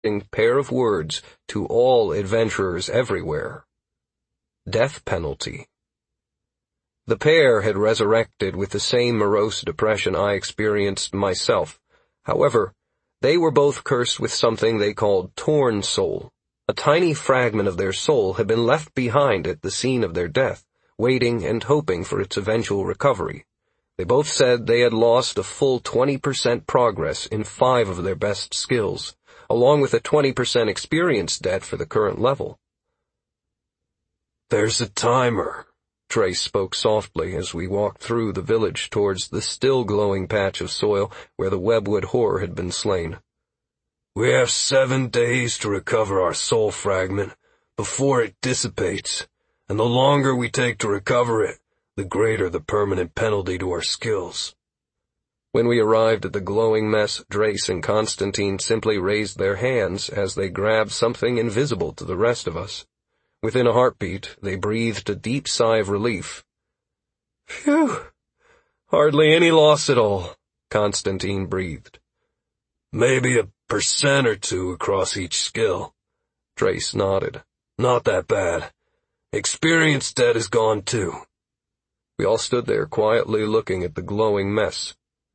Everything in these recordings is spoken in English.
pair of words to all adventurers everywhere. Death penalty. The pair had resurrected with the same morose depression I experienced myself. However, they were both cursed with something they called torn soul. A tiny fragment of their soul had been left behind at the scene of their death, waiting and hoping for its eventual recovery. They both said they had lost a full 20% progress in 5 of their best skills, along with a 20% experience debt for the current level. "There's a timer," Trace spoke softly as we walked through the village towards the still glowing patch of soil where the webwood horror had been slain. "We have 7 days to recover our soul fragment before it dissipates, and the longer we take to recover it, the greater the permanent penalty to our skills." When we arrived at the glowing mess, Drace and Constantine simply raised their hands as they grabbed something invisible to the rest of us. Within a heartbeat, they breathed a deep sigh of relief. "Phew! Hardly any loss at all," Constantine breathed. "Maybe a % or 2 across each skill." Drace nodded. "Not that bad. Experience debt is gone too." We all stood there quietly looking at the glowing mess.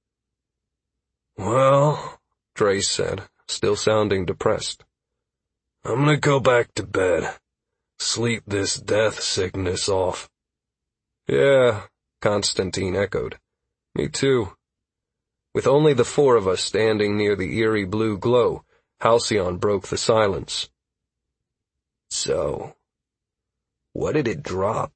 "Well," Drace said, still sounding depressed, "I'm gonna go back to bed. Sleep this death sickness off." "Yeah," Constantine echoed. "Me too." With only the 4 of us standing near the eerie blue glow, Halcyon broke the silence. "So, what did it drop?"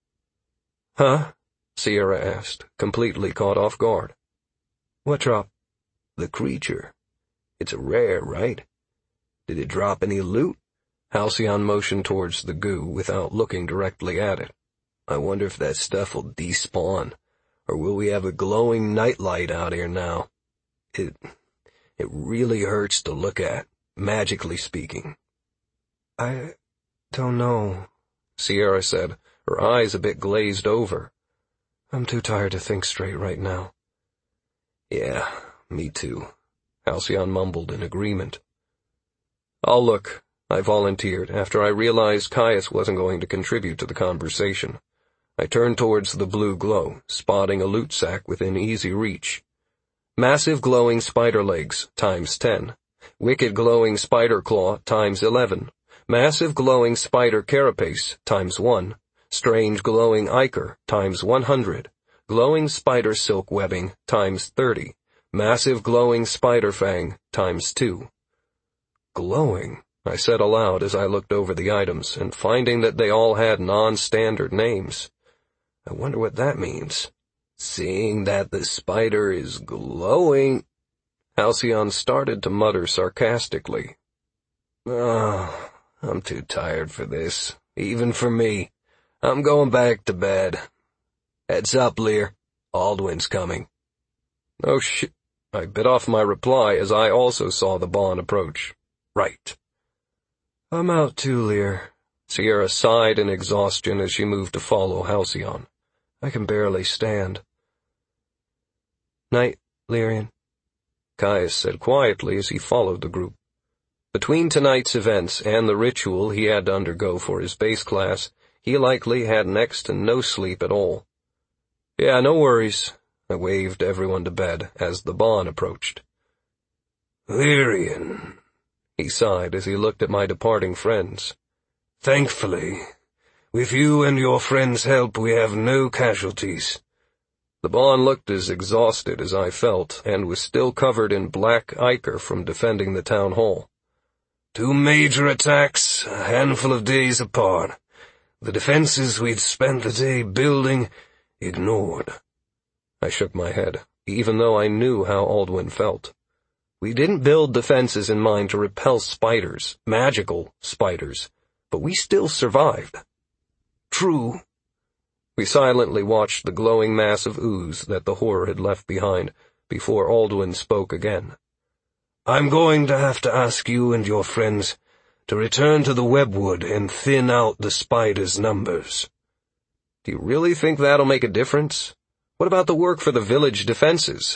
"Huh?" Sierra asked, completely caught off guard. "What drop?" "The creature. It's a rare, right? Did it drop any loot?" Halcyon motioned towards the goo without looking directly at it. "I wonder if that stuff will despawn, or will we have a glowing nightlight out here now? It really hurts to look at, magically speaking." "I don't know," Sierra said, her eyes a bit glazed over. "I'm too tired to think straight right now." "Yeah, me too," Halcyon mumbled in agreement. "I'll look," I volunteered after I realized Caius wasn't going to contribute to the conversation. I turned towards the blue glow, spotting a loot sack within easy reach. Massive glowing spider legs, times 10. Wicked glowing spider claw, times 11. Massive glowing spider carapace, times 1. Strange glowing ichor, times 100. Glowing spider silk webbing, times 30. Massive glowing spider fang, times 2. "Glowing," I said aloud as I looked over the items, and finding that they all had non-standard names. I wonder what that means. "Seeing that the spider is glowing," Halcyon started to mutter sarcastically. "Oh, I'm too tired for this, even for me. I'm going back to bed. Heads up, Lear. Aldwin's coming." "Oh shit." I bit off my reply as I also saw the Bond approach. "Right." "I'm out too, Lear." Sierra sighed in exhaustion as she moved to follow Halcyon. "I can barely stand." "Night, Lyrian," Caius said quietly as he followed the group. Between tonight's events and the ritual he had to undergo for his base class, he likely had next to no sleep at all. "Yeah, no worries." I waved everyone to bed as the Bond approached. "Lyrian," he sighed as he looked at my departing friends. "Thankfully, with you and your friends' help, we have no casualties." The Bond looked as exhausted as I felt, and was still covered in black ichor from defending the town hall. "2 major attacks, a handful of days apart. The defenses we'd spent the day building, ignored." I shook my head, even though I knew how Aldwin felt. We didn't build defenses in mind to repel spiders, magical spiders, but we still survived. "True." We silently watched the glowing mass of ooze that the horror had left behind before Aldwin spoke again. "I'm going to have to ask you and your friends to return to the webwood and thin out the spiders' numbers." "Do you really think that'll make a difference? What about the work for the village defenses?"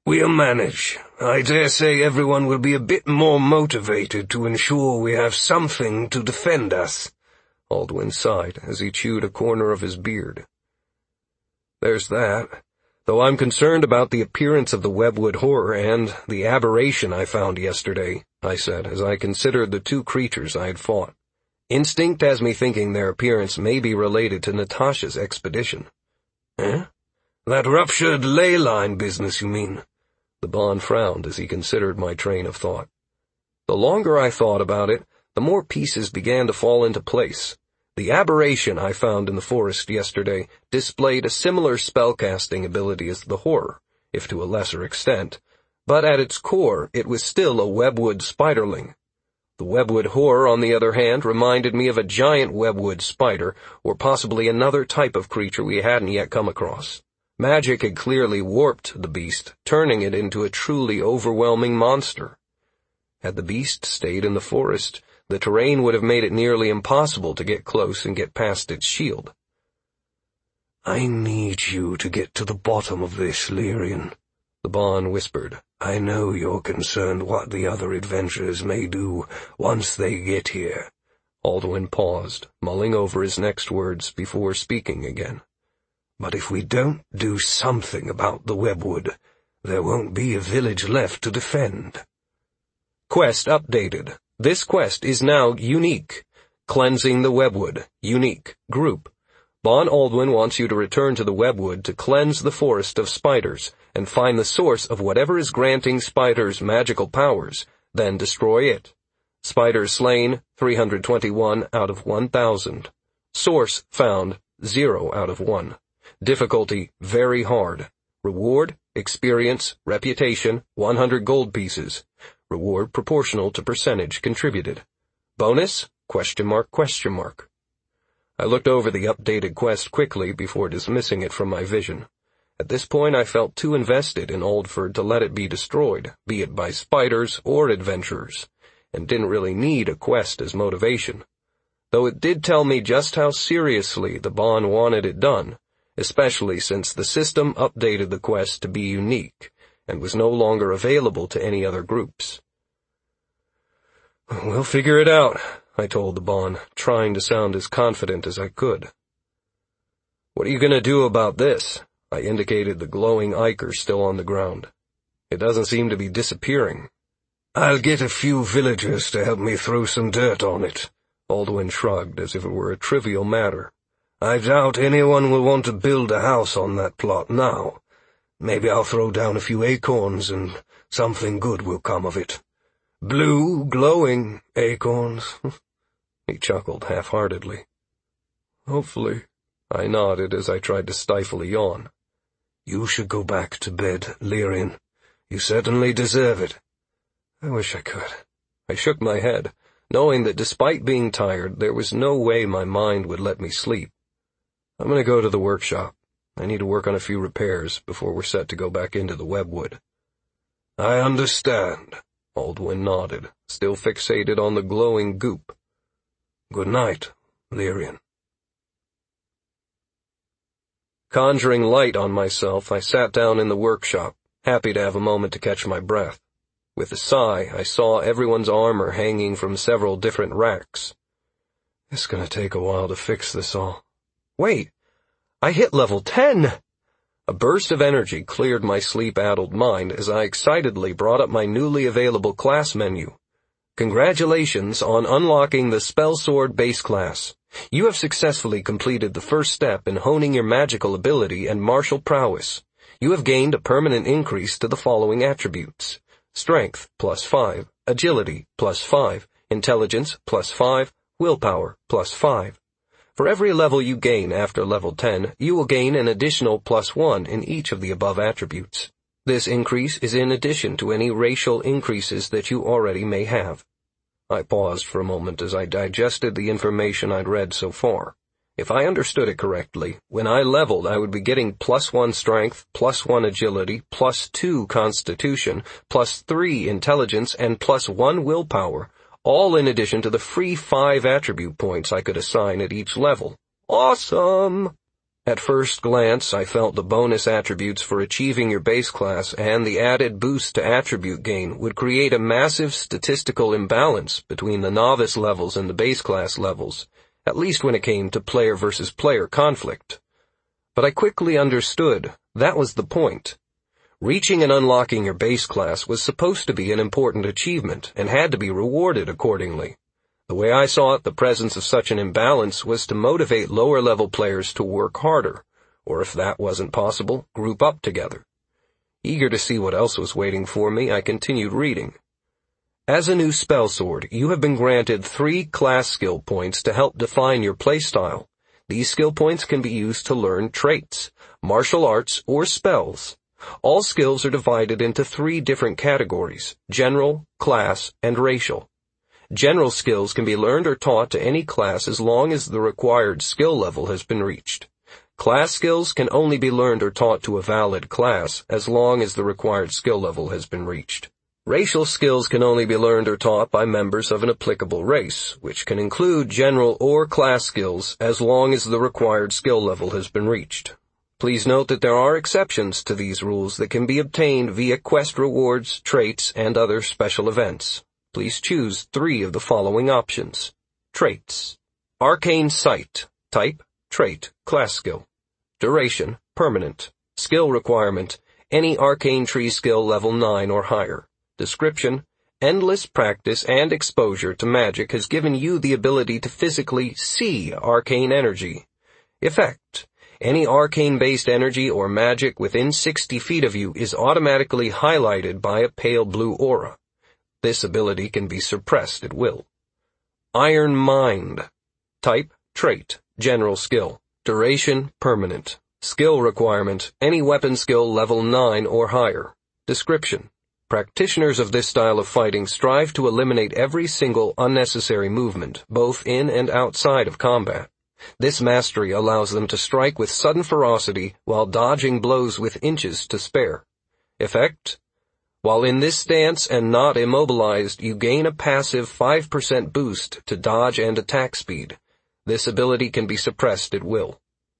We'll manage. I dare say everyone will be a bit more motivated to ensure we have something to defend us." Aldwin sighed as he chewed a corner of his beard. "There's that. Though I'm concerned about the appearance of the Webwood horror and the aberration I found yesterday," I said as I considered the two creatures I had fought. "Instinct has me thinking their appearance may be related to Natasha's expedition." "Eh? That ruptured ley line business, you mean?" The Bon frowned as he considered my train of thought. The longer I thought about it, the more pieces began to fall into place. The aberration I found in the forest yesterday displayed a similar spellcasting ability as the horror, if to a lesser extent, but at its core it was still a Webwood spiderling. The Webwood horror, on the other hand, reminded me of a giant Webwood spider, or possibly another type of creature we hadn't yet come across. Magic had clearly warped the beast, turning it into a truly overwhelming monster. Had the beast stayed in the forest, the terrain would have made it nearly impossible to get close and get past its shield. "I need you to get to the bottom of this, Lyrian," the Bon whispered. "I know you're concerned what the other adventurers may do once they get here." Aldwin paused, mulling over his next words before speaking again. "But if we don't do something about the Webwood, there won't be a village left to defend." Quest updated. This quest is now unique. Cleansing the Webwood. Unique. Group. Bon Aldwin wants you to return to the Webwood to cleanse the forest of spiders and find the source of whatever is granting spiders magical powers, then destroy it. Spiders slain, 321 out of 1,000. Source found, 0 out of 1. Difficulty, very hard. Reward, experience, reputation, 100 gold pieces. Reward proportional to percentage contributed. Bonus, ? I looked over the updated quest quickly before dismissing it from my vision. At this point I felt too invested in Oldford to let it be destroyed, be it by spiders or adventurers, and didn't really need a quest as motivation. Though it did tell me just how seriously the Bon wanted it done, especially since the system updated the quest to be unique, and was no longer available to any other groups. "We'll figure it out," I told the Bon, trying to sound as confident as I could. "What are you going to do about this?" I indicated the glowing ichor still on the ground. "It doesn't seem to be disappearing." "I'll get a few villagers to help me throw some dirt on it," Aldwin shrugged as if it were a trivial matter. "I doubt anyone will want to build a house on that plot now. Maybe I'll throw down a few acorns and something good will come of it. Blue, glowing acorns." He chuckled half-heartedly. "Hopefully," I nodded as I tried to stifle a yawn. "You should go back to bed, Lyrian. You certainly deserve it." "I wish I could." I shook my head, knowing that despite being tired, there was no way my mind would let me sleep. "I'm going to go to the workshop. I need to work on a few repairs before we're set to go back into the Webwood." "I understand," Aldwin nodded, still fixated on the glowing goop. "Good night, Lyrian." Conjuring light on myself, I sat down in the workshop, happy to have a moment to catch my breath. With a sigh, I saw everyone's armor hanging from several different racks. "It's going to take a while to fix this all." "Wait, I hit level 10! A burst of energy cleared my sleep-addled mind as I excitedly brought up my newly available class menu. "Congratulations on unlocking the Spell Sword base class. You have successfully completed the first step in honing your magical ability and martial prowess. You have gained a permanent increase to the following attributes: Strength, +5, Agility, +5, Intelligence, +5, Willpower, +5. For every level you gain after level 10, you will gain an additional +1 in each of the above attributes. This increase is in addition to any racial increases that you already may have." I paused for a moment as I digested the information I'd read so far. If I understood it correctly, when I leveled I would be getting +1 strength, +1 agility, +2 constitution, +3 intelligence, and +1 willpower, all in addition to the free 5 attribute points I could assign at each level. Awesome! At first glance, I felt the bonus attributes for achieving your base class and the added boost to attribute gain would create a massive statistical imbalance between the novice levels and the base class levels, at least when it came to player versus player conflict. But I quickly understood that was the point. Reaching and unlocking your base class was supposed to be an important achievement and had to be rewarded accordingly. The way I saw it, the presence of such an imbalance was to motivate lower-level players to work harder, or if that wasn't possible, group up together. Eager to see what else was waiting for me, I continued reading. As a new spell sword, you have been granted 3 class skill points to help define your playstyle. These skill points can be used to learn traits, martial arts, or spells. All skills are divided into 3 different categories: general, class, and racial. General skills can be learned or taught to any class as long as the required skill level has been reached. Class skills can only be learned or taught to a valid class as long as the required skill level has been reached. Racial skills can only be learned or taught by members of an applicable race, which can include general or class skills as long as the required skill level has been reached. Please note that there are exceptions to these rules that can be obtained via quest rewards, traits, and other special events. Please choose 3 of the following options. Traits. Arcane Sight. Type, trait, class skill. Duration, permanent. Skill requirement, any arcane tree skill level 9 or higher. Description, endless practice and exposure to magic has given you the ability to physically see arcane energy. Effect, any arcane-based energy or magic within 60 feet of you is automatically highlighted by a pale blue aura. This ability can be suppressed at will. Iron Mind. Type, trait, general skill. Duration, permanent. Skill requirement, any weapon skill level 9 or higher. Description. Practitioners of this style of fighting strive to eliminate every single unnecessary movement, both in and outside of combat. This mastery allows them to strike with sudden ferocity while dodging blows with inches to spare. Effect. While in this stance and not immobilized, you gain a passive 5% boost to dodge and attack speed. This ability can be suppressed at will.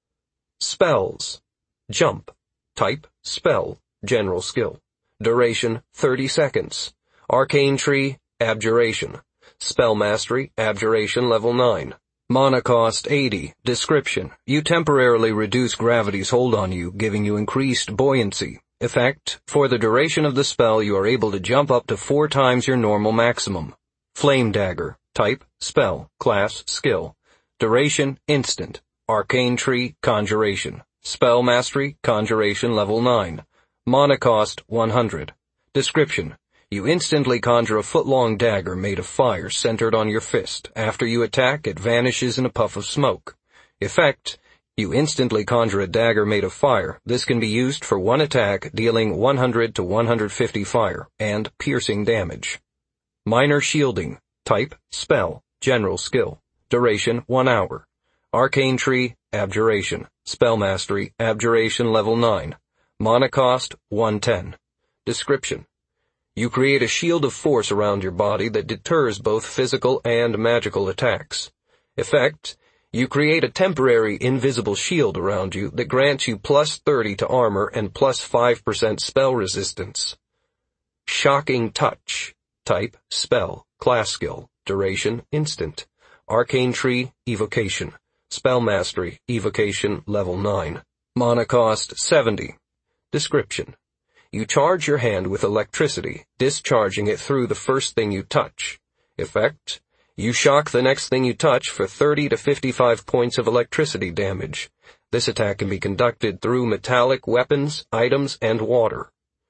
Spells. Jump. Type, spell, general skill. Duration, 30 seconds. Arcane Tree, Abjuration. Spell Mastery, Abjuration level 9. Mana cost 80. Description. You temporarily reduce gravity's hold on you, giving you increased buoyancy. Effect. For the duration of the spell, you are able to jump up to 4 times your normal maximum. Flame Dagger. Type, spell, class, skill. Duration, instant. Arcane Tree, Conjuration. Spell Mastery, Conjuration level 9. Mana cost 100. Description. You instantly conjure a foot-long dagger made of fire centered on your fist. After you attack, it vanishes in a puff of smoke. Effect. You instantly conjure a dagger made of fire. This can be used for 1 attack, dealing 100 to 150 fire and piercing damage. Minor Shielding. Type, spell, general skill. Duration, 1 hour. Arcane Tree, Abjuration. Spell Mastery, Abjuration level 9. Mana cost, 110. Description. You create a shield of force around your body that deters both physical and magical attacks. Effect. You create a temporary invisible shield around you that grants you plus 30 to armor and plus 5% spell resistance. Shocking Touch. Type, spell, class skill. Duration, instant. Arcane Tree, Evocation. Spell Mastery, Evocation level 9. Mana cost, 70. Description. You charge your hand with electricity, discharging it through the first thing you touch. Effect. You shock the next thing you touch for 30 to 55 points of electricity damage. This attack can be conducted through metallic weapons, items, and water.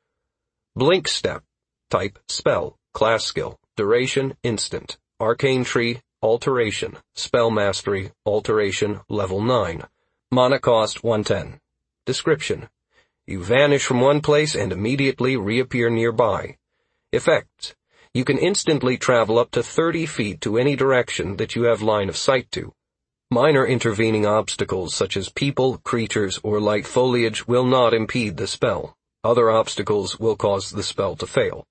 Blink Step. Type, spell, class skill. Duration, instant. Arcane Tree, Alteration. Spell Mastery, Alteration, level 9. Mana cost 110. Description. You vanish from one place and immediately reappear nearby. Effect. You can instantly travel up to 30 feet to any direction that you have line of sight to. Minor intervening obstacles such as people, creatures, or light foliage will not impede the spell. Other obstacles will cause the spell to fail.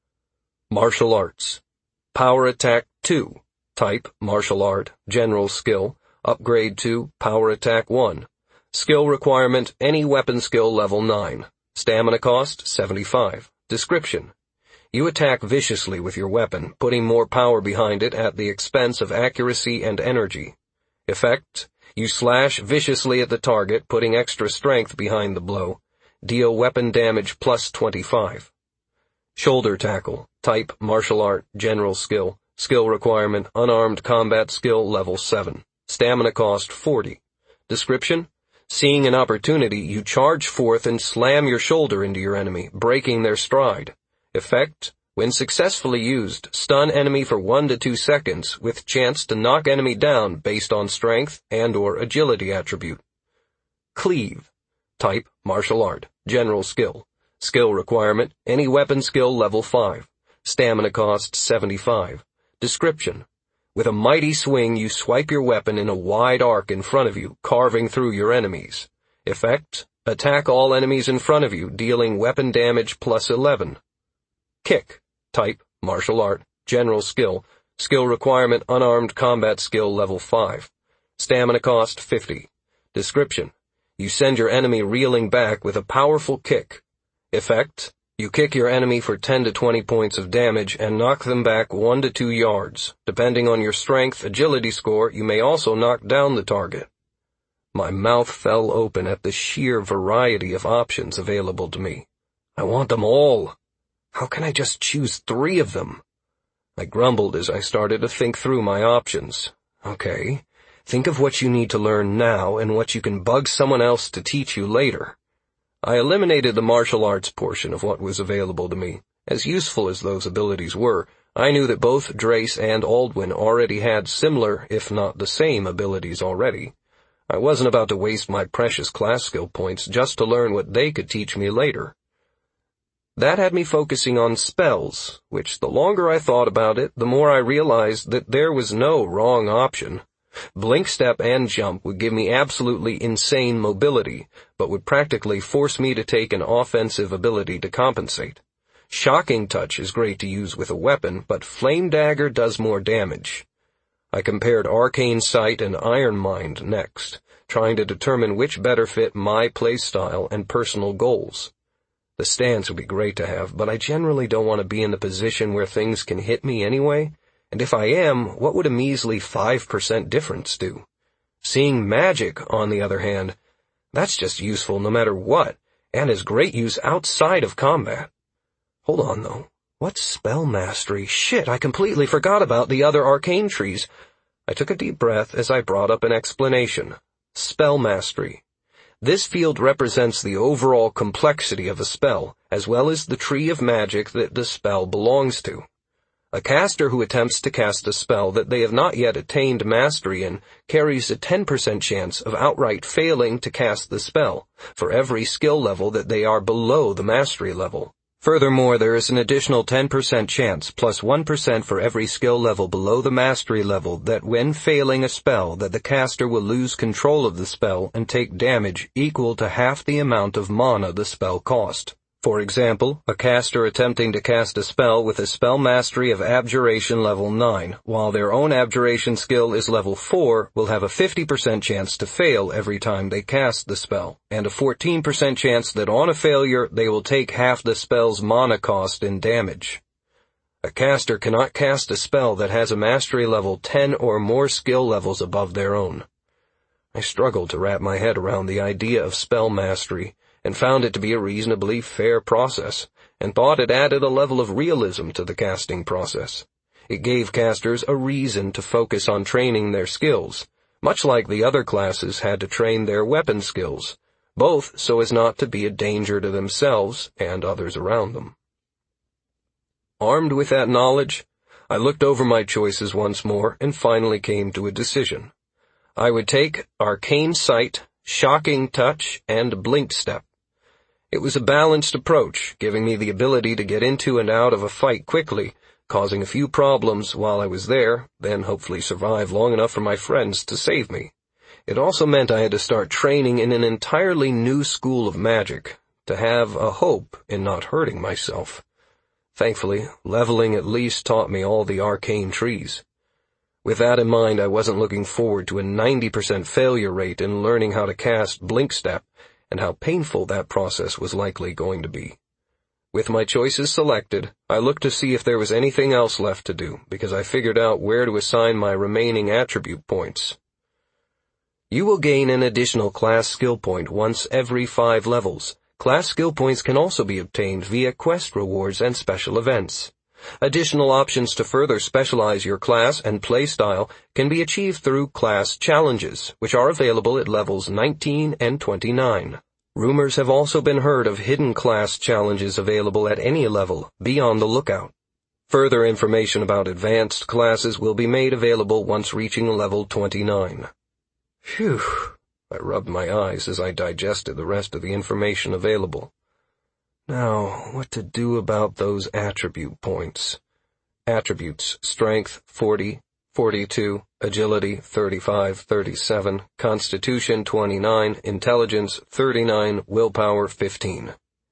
Martial Arts. Power Attack 2. Type, Martial Art, General Skill. Upgrade to Power Attack 1. Skill requirement, any weapon skill level 9. Stamina cost, 75. Description: you attack viciously with your weapon, putting more power behind it at the expense of accuracy and energy. Effect: you slash viciously at the target, putting extra strength behind the blow. Deal weapon damage plus 25. Shoulder tackle. Type, martial art, general skill. Skill requirement, unarmed combat skill level 7. Stamina cost 40. Description: seeing an opportunity, you charge forth and slam your shoulder into your enemy, breaking their stride. Effect: when successfully used, stun enemy for 1 to 2 seconds, with chance to knock enemy down based on strength and/or agility attribute. Cleave. Type, martial art, general skill. Skill requirement, any weapon skill level 5. Stamina cost 75. Description: with a mighty swing, you swipe your weapon in a wide arc in front of you, carving through your enemies. Effect: attack all enemies in front of you, dealing weapon damage plus 11. Kick. Type, martial art, general skill. Skill requirement, unarmed combat skill level 5. Stamina cost 50. Description: you send your enemy reeling back with a powerful kick. Effect: you kick your enemy for 10 to 20 points of damage and knock them back 1 to 2 yards. Depending on your strength, agility score, you may also knock down the target. My mouth fell open at the sheer variety of options available to me. I want them all. How can I just choose 3 of them? I grumbled as I started to think through my options. Okay, think of what you need to learn now and what you can bug someone else to teach you later. I eliminated the martial arts portion of what was available to me. As useful as those abilities were, I knew that both Drace and Aldwin already had similar, if not the same, abilities already. I wasn't about to waste my precious class skill points just to learn what they could teach me later. That had me focusing on spells, which the longer I thought about it, the more I realized that there was no wrong option. Blink Step and Jump would give me absolutely insane mobility, but would practically force me to take an offensive ability to compensate. Shocking Touch is great to use with a weapon, but Flame Dagger does more damage. I compared Arcane Sight and Iron Mind next, trying to determine which better fit my playstyle and personal goals. The stance would be great to have, but I generally don't want to be in the position where things can hit me anyway, and if I am, what would a measly 5% difference do? Seeing Magic, on the other hand, that's just useful no matter what, and has great use outside of combat. Hold on, though. What's Spell Mastery? Shit, I completely forgot about the other arcane trees. I took a deep breath as I brought up an explanation. Spell Mastery. This field represents the overall complexity of a spell, as well as the tree of magic that the spell belongs to. A caster who attempts to cast a spell that they have not yet attained mastery in carries a 10% chance of outright failing to cast the spell, for every skill level that they are below the mastery level. Furthermore, there is an additional 10% chance, plus 1% for every skill level below the mastery level, that when failing a spell, that the caster will lose control of the spell and take damage equal to half the amount of mana the spell cost. For example, a caster attempting to cast a spell with a spell mastery of Abjuration level 9, while their own Abjuration skill is level 4, will have a 50% chance to fail every time they cast the spell, and a 14% chance that on a failure they will take half the spell's mana cost in damage. A caster cannot cast a spell that has a mastery level 10 or more skill levels above their own. I struggled to wrap my head around the idea of spell mastery, and found it to be a reasonably fair process, and thought it added a level of realism to the casting process. It gave casters a reason to focus on training their skills, much like the other classes had to train their weapon skills, both so as not to be a danger to themselves and others around them. Armed with that knowledge, I looked over my choices once more and finally came to a decision. I would take Arcane Sight, Shocking Touch, and Blink Step. It was a balanced approach, giving me the ability to get into and out of a fight quickly, causing a few problems while I was there, then hopefully survive long enough for my friends to save me. It also meant I had to start training in an entirely new school of magic, to have a hope in not hurting myself. Thankfully, leveling at least taught me all the arcane trees. With that in mind, I wasn't looking forward to a 90% failure rate in learning how to cast Blink Step, and how painful that process was likely going to be. With my choices selected, I looked to see if there was anything else left to do, because I figured out where to assign my remaining attribute points. You will gain an additional class skill point once every 5 levels. Class skill points can also be obtained via quest rewards and special events. Additional options to further specialize your class and playstyle can be achieved through class challenges, which are available at levels 19 and 29. Rumors have also been heard of hidden class challenges available at any level. Be on the lookout. Further information about advanced classes will be made available once reaching level 29. Phew, I rubbed my eyes as I digested the rest of the information available. Now, what to do about those attribute points? Attributes: Strength, 40, 42, Agility, 35, 37, Constitution, 29, Intelligence, 39, Willpower, 15.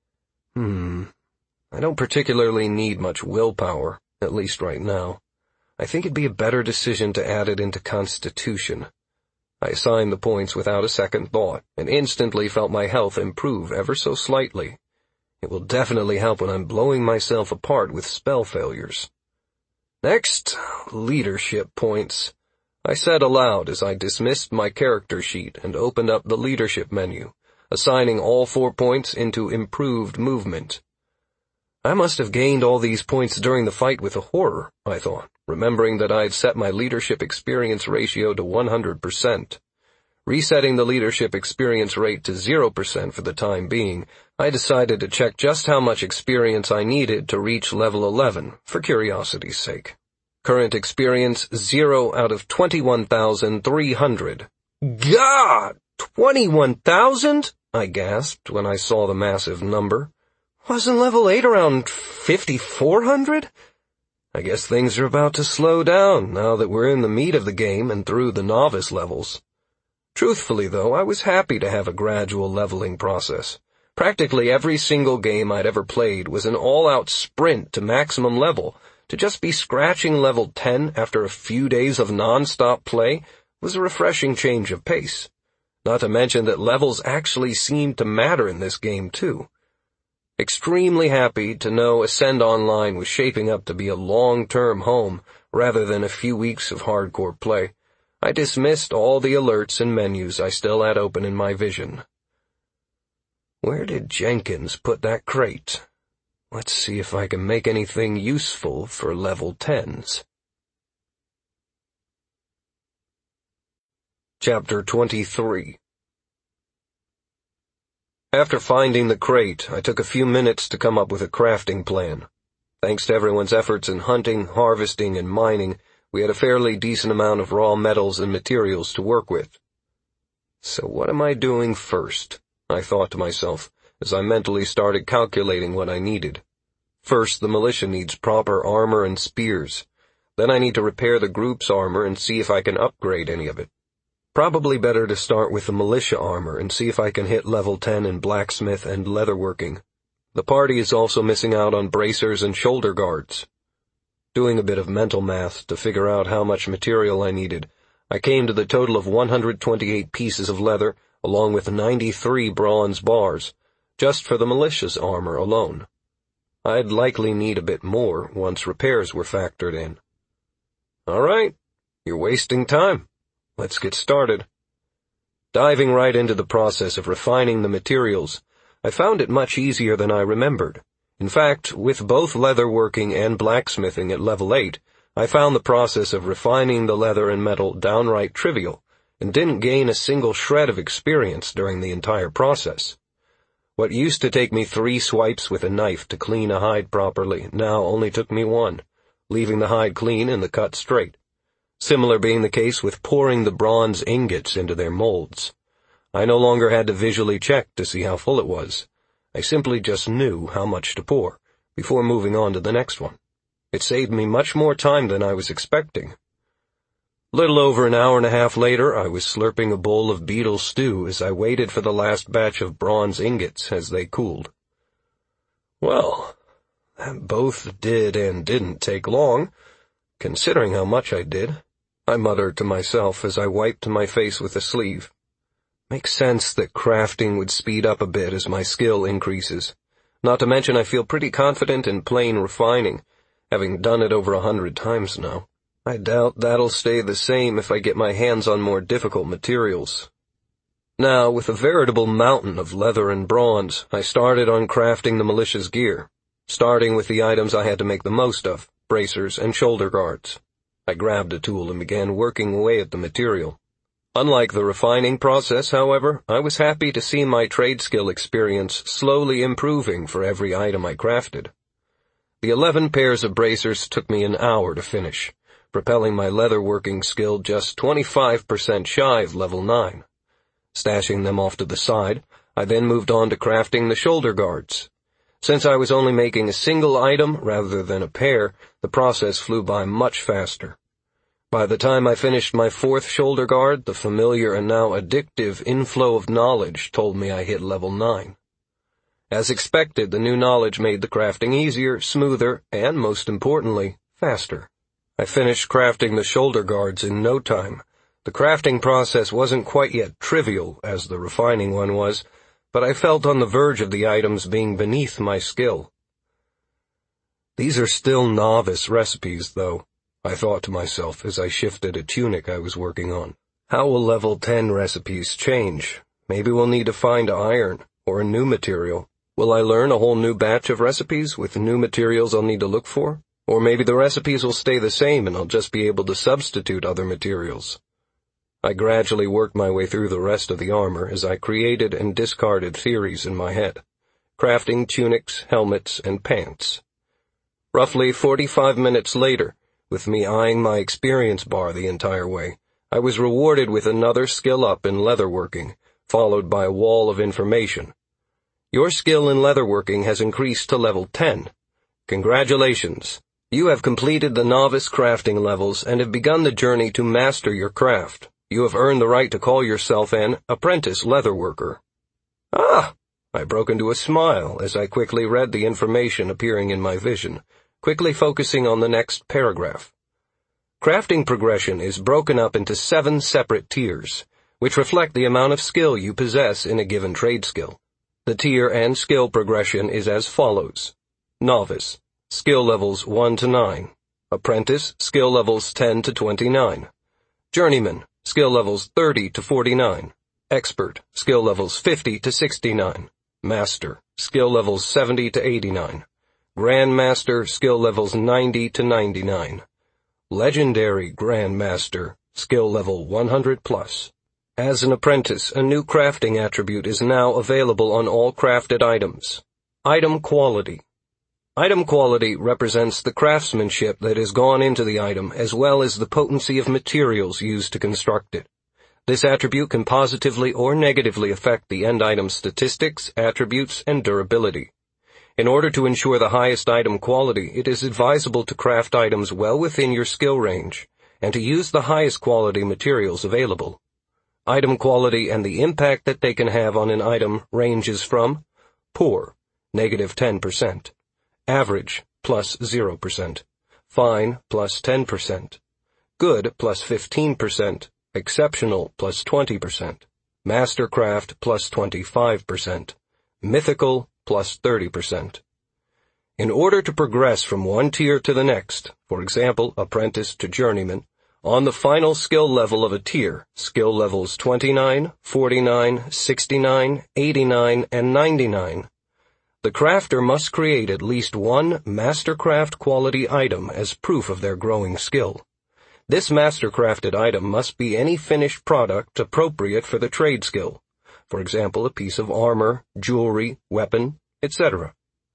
I don't particularly need much willpower, at least right now. I think it'd be a better decision to add it into Constitution. I assigned the points without a second thought, and instantly felt my health improve ever so slightly. It will definitely help when I'm blowing myself apart with spell failures. Next, leadership points. I said aloud as I dismissed my character sheet and opened up the leadership menu, assigning all 4 points into improved movement. I must have gained all these points during the fight with the horror, I thought, remembering that I had set my leadership experience ratio to 100%. Resetting the leadership experience rate to 0% for the time being, I decided to check just how much experience I needed to reach level 11, for curiosity's sake. Current experience 0 out of 21,300. God! 21,000? I gasped when I saw the massive number. Wasn't level 8 around 5,400? I guess things are about to slow down now that we're in the meat of the game and through the novice levels. Truthfully, though, I was happy to have a gradual leveling process. Practically every single game I'd ever played was an all-out sprint to maximum level. To just be scratching level 10 after a few days of non-stop play was a refreshing change of pace. Not to mention that levels actually seemed to matter in this game, too. Extremely happy to know Ascend Online was shaping up to be a long-term home rather than a few weeks of hardcore play. I dismissed all the alerts and menus I still had open in my vision. Where did Jenkins put that crate? Let's see if I can make anything useful for level 10s. Chapter 23. After finding the crate, I took a few minutes to come up with a crafting plan. Thanks to everyone's efforts in hunting, harvesting, and mining, we had a fairly decent amount of raw metals and materials to work with. So what am I doing first? I thought to myself, as I mentally started calculating what I needed. First, the militia needs proper armor and spears. Then I need to repair the group's armor and see if I can upgrade any of it. Probably better to start with the militia armor and see if I can hit level 10 in blacksmith and leatherworking. The party is also missing out on bracers and shoulder guards. Doing a bit of mental math to figure out how much material I needed, I came to the total of 128 pieces of leather, along with 93 bronze bars, just for the militia's armor alone. I'd likely need a bit more once repairs were factored in. All right, you're wasting time. Let's get started. Diving right into the process of refining the materials, I found it much easier than I remembered. In fact, with both leatherworking and blacksmithing at level 8, I found the process of refining the leather and metal downright trivial, and didn't gain a single shred of experience during the entire process. What used to take me 3 swipes with a knife to clean a hide properly now only took me 1, leaving the hide clean and the cut straight. Similar being the case with pouring the bronze ingots into their molds. I no longer had to visually check to see how full it was. I simply just knew how much to pour, before moving on to the next one. It saved me much more time than I was expecting. Little over an hour and a half later, I was slurping a bowl of beetle stew as I waited for the last batch of bronze ingots as they cooled. Well, that both did and didn't take long, considering how much I did. I muttered to myself as I wiped my face with a sleeve. Makes sense that crafting would speed up a bit as my skill increases. Not to mention I feel pretty confident in plain refining, having done it over 100 times now. I doubt that'll stay the same if I get my hands on more difficult materials. Now, with a veritable mountain of leather and bronze, I started on crafting the militia's gear, starting with the items I had to make the most of, bracers and shoulder guards. I grabbed a tool and began working away at the material. Unlike the refining process, however, I was happy to see my trade skill experience slowly improving for every item I crafted. The 11 pairs of bracers took me an hour to finish, propelling my leatherworking skill just 25% shy of level 9. Stashing them off to the side, I then moved on to crafting the shoulder guards. Since I was only making a single item rather than a pair, the process flew by much faster. By the time I finished my 4th shoulder guard, the familiar and now addictive inflow of knowledge told me I hit level 9. As expected, the new knowledge made the crafting easier, smoother, and, most importantly, faster. I finished crafting the shoulder guards in no time. The crafting process wasn't quite yet trivial, as the refining one was, but I felt on the verge of the items being beneath my skill. These are still novice recipes, though, I thought to myself as I shifted a tunic I was working on. How will level 10 recipes change? Maybe we'll need to find iron, or a new material. Will I learn a whole new batch of recipes with new materials I'll need to look for? Or maybe the recipes will stay the same and I'll just be able to substitute other materials. I gradually worked my way through the rest of the armor as I created and discarded theories in my head, crafting tunics, helmets, and pants. Roughly 45 minutes later, with me eyeing my experience bar the entire way, I was rewarded with another skill up in leatherworking, followed by a wall of information. Your skill in leatherworking has increased to level 10. Congratulations! You have completed the novice crafting levels and have begun the journey to master your craft. You have earned the right to call yourself an apprentice leatherworker. Ah! I broke into a smile as I quickly read the information appearing in my vision, quickly focusing on the next paragraph. Crafting progression is broken up into 7 separate tiers, which reflect the amount of skill you possess in a given trade skill. The tier and skill progression is as follows. Novice, skill levels 1 to 9. Apprentice, skill levels 10 to 29. Journeyman, skill levels 30 to 49. Expert, skill levels 50 to 69. Master, skill levels 70 to 89. Grandmaster, skill levels 90 to 99. Legendary Grandmaster, skill level 100 plus. As an apprentice, a new crafting attribute is now available on all crafted items. Item quality. Item quality represents the craftsmanship that has gone into the item as well as the potency of materials used to construct it. This attribute can positively or negatively affect the end item's statistics, attributes, and durability. In order to ensure the highest item quality, it is advisable to craft items well within your skill range and to use the highest quality materials available. Item quality and the impact that they can have on an item ranges from poor, negative 10%, average, plus 0%, fine, plus 10%, good, plus 15%, exceptional, plus 20%, mastercraft, plus 25%, mythical, plus 30%. In order to progress from one tier to the next, for example, apprentice to journeyman, on the final skill level of a tier, skill levels 29, 49, 69, 89, and 99, the crafter must create at least one Mastercraft quality item as proof of their growing skill. This Mastercrafted item must be any finished product appropriate for the trade skill, for example, a piece of armor, jewelry, weapon, etc.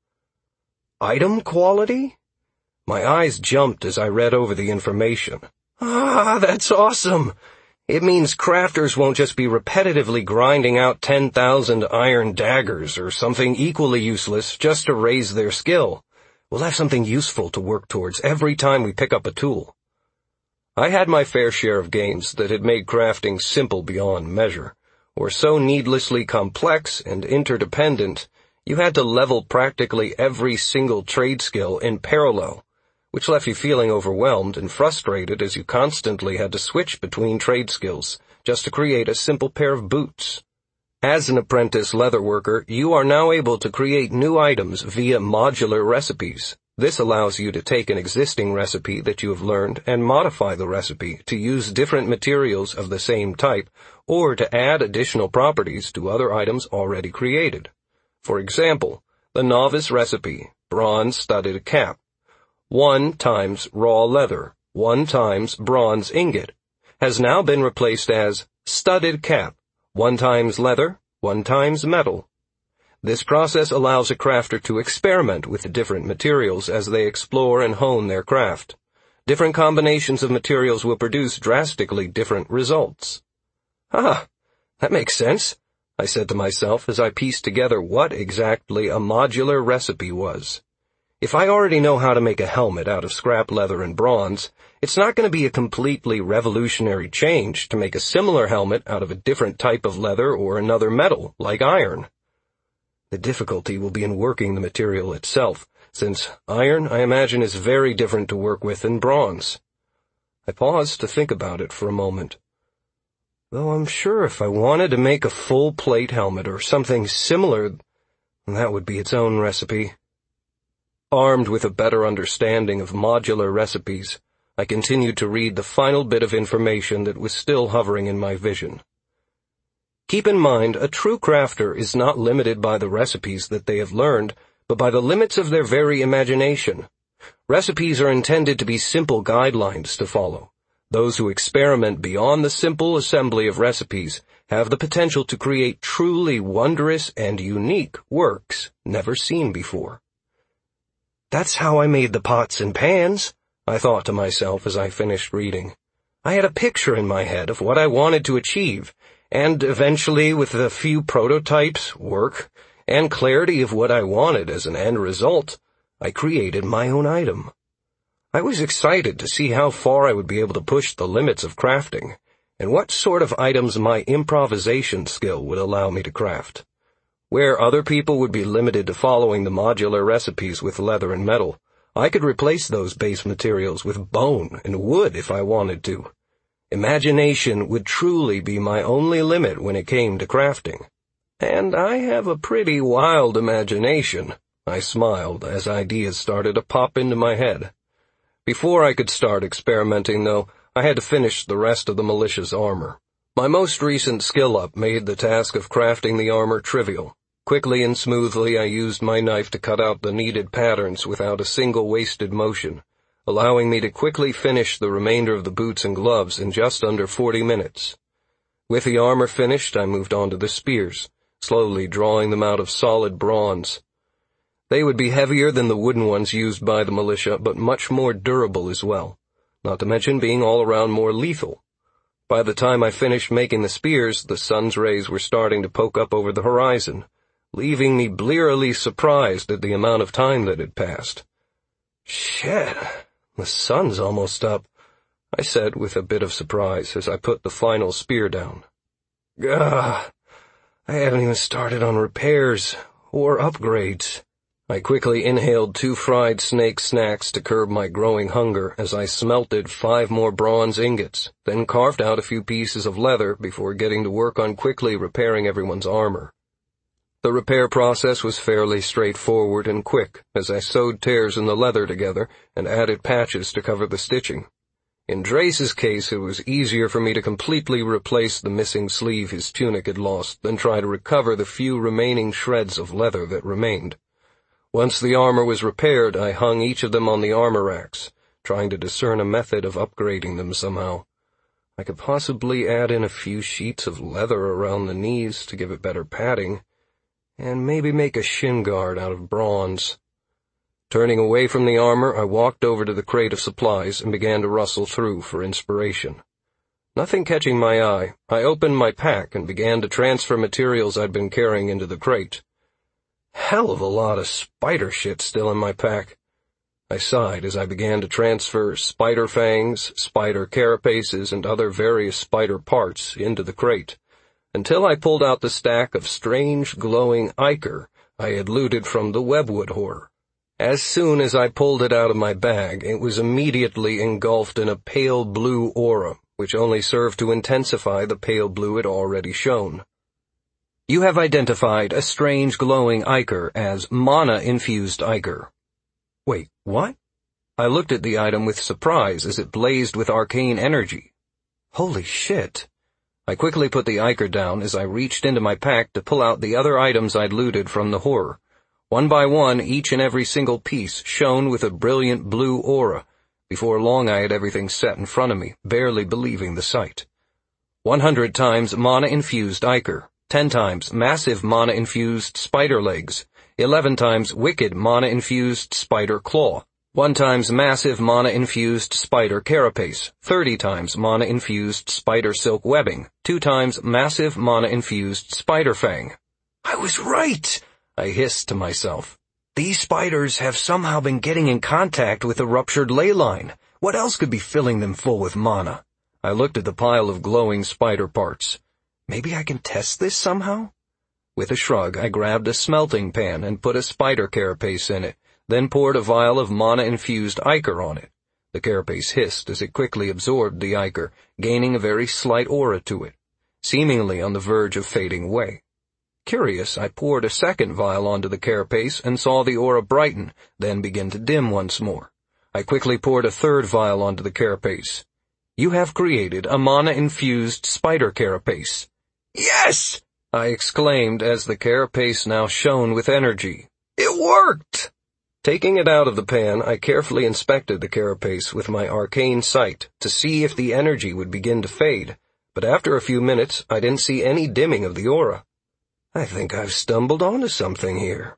Item quality? My eyes jumped as I read over the information. Ah, that's awesome! It means crafters won't just be repetitively grinding out 10,000 iron daggers or something equally useless just to raise their skill. We'll have something useful to work towards every time we pick up a tool. I had my fair share of games that had made crafting simple beyond measure, or so needlessly complex and interdependent you had to level practically every single trade skill in parallel, which left you feeling overwhelmed and frustrated as you constantly had to switch between trade skills just to create a simple pair of boots. As an apprentice leatherworker, you are now able to create new items via modular recipes. This allows you to take an existing recipe that you have learned and modify the recipe to use different materials of the same type or to add additional properties to other items already created. For example, the novice recipe, bronze studded cap, 1 times raw leather, 1 times bronze ingot, has now been replaced as studded cap, 1 times leather, 1 times metal. This process allows a crafter to experiment with different materials as they explore and hone their craft. Different combinations of materials will produce drastically different results. Ah, that makes sense, I said to myself as I pieced together what exactly a modular recipe was. If I already know how to make a helmet out of scrap leather and bronze, it's not going to be a completely revolutionary change to make a similar helmet out of a different type of leather or another metal, like iron. The difficulty will be in working the material itself, since iron, I imagine, is very different to work with than bronze. I paused to think about it for a moment. Though I'm sure if I wanted to make a full plate helmet or something similar, that would be its own recipe. Armed with a better understanding of modular recipes, I continued to read the final bit of information that was still hovering in my vision. Keep in mind, a true crafter is not limited by the recipes that they have learned, but by the limits of their very imagination. Recipes are intended to be simple guidelines to follow. Those who experiment beyond the simple assembly of recipes have the potential to create truly wondrous and unique works never seen before. That's how I made the pots and pans, I thought to myself as I finished reading. I had a picture in my head of what I wanted to achieve, and eventually, with a few prototypes, work, and clarity of what I wanted as an end result, I created my own item. I was excited to see how far I would be able to push the limits of crafting, and what sort of items my improvisation skill would allow me to craft. Where other people would be limited to following the modular recipes with leather and metal, I could replace those base materials with bone and wood if I wanted to. Imagination would truly be my only limit when it came to crafting. And I have a pretty wild imagination, I smiled as ideas started to pop into my head. Before I could start experimenting, though, I had to finish the rest of the militia's armor. My most recent skill-up made the task of crafting the armor trivial. Quickly and smoothly I used my knife to cut out the needed patterns without a single wasted motion, allowing me to quickly finish the remainder of the boots and gloves in just under 40 minutes. With the armor finished, I moved on to the spears, slowly drawing them out of solid bronze. They would be heavier than the wooden ones used by the militia, but much more durable as well, not to mention being all around more lethal. By the time I finished making the spears, the sun's rays were starting to poke up over the horizon, leaving me blearily surprised at the amount of time that had passed. Shit, the sun's almost up, I said with a bit of surprise as I put the final spear down. Gah, I haven't even started on repairs or upgrades. I quickly inhaled 2 fried snake snacks to curb my growing hunger as I smelted 5 more bronze ingots, then carved out a few pieces of leather before getting to work on quickly repairing everyone's armor. The repair process was fairly straightforward and quick as I sewed tears in the leather together and added patches to cover the stitching. In Drace's case, it was easier for me to completely replace the missing sleeve his tunic had lost than try to recover the few remaining shreds of leather that remained. Once the armor was repaired, I hung each of them on the armor racks, trying to discern a method of upgrading them somehow. I could possibly add in a few sheets of leather around the knees to give it better padding, and maybe make a shin guard out of bronze. Turning away from the armor, I walked over to the crate of supplies and began to rustle through for inspiration. Nothing catching my eye, I opened my pack and began to transfer materials I'd been carrying into the crate. Hell of a lot of spider shit still in my pack. I sighed as I began to transfer spider fangs, spider carapaces, and other various spider parts into the crate, until I pulled out the stack of strange glowing ichor I had looted from the Webwood horror. As soon as I pulled it out of my bag, it was immediately engulfed in a pale blue aura, which only served to intensify the pale blue it already shone. You have identified a strange glowing ichor as mana-infused ichor. Wait, what? I looked at the item with surprise as it blazed with arcane energy. Holy shit. I quickly put the ichor down as I reached into my pack to pull out the other items I'd looted from the horror. One by one, each and every single piece shone with a brilliant blue aura. Before long I had everything set in front of me, barely believing the sight. 100 times mana-infused ichor, 10 times massive mana-infused spider legs, 11 times wicked mana-infused spider claw, 1 times massive mana-infused spider carapace, 30 times mana-infused spider silk webbing, 2 times massive mana-infused spider fang. I was right! I hissed to myself. These spiders have somehow been getting in contact with the ruptured ley line. What else could be filling them full with mana? I looked at the pile of glowing spider parts. Maybe I can test this somehow? With a shrug, I grabbed a smelting pan and put a spider carapace in it, then poured a vial of mana-infused ichor on it. The carapace hissed as it quickly absorbed the ichor, gaining a very slight aura to it, seemingly on the verge of fading away. Curious, I poured a second vial onto the carapace and saw the aura brighten, then begin to dim once more. I quickly poured a third vial onto the carapace. You have created a mana-infused spider carapace. Yes! I exclaimed as the carapace now shone with energy. It worked! Taking it out of the pan, I carefully inspected the carapace with my arcane sight to see if the energy would begin to fade, but after a few minutes, I didn't see any dimming of the aura. I think I've stumbled onto something here.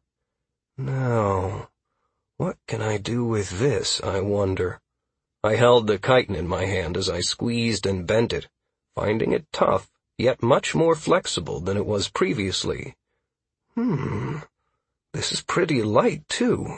Now, what can I do with this, I wonder? I held the chitin in my hand as I squeezed and bent it, finding it tough, yet much more flexible than it was previously. This is pretty light, too.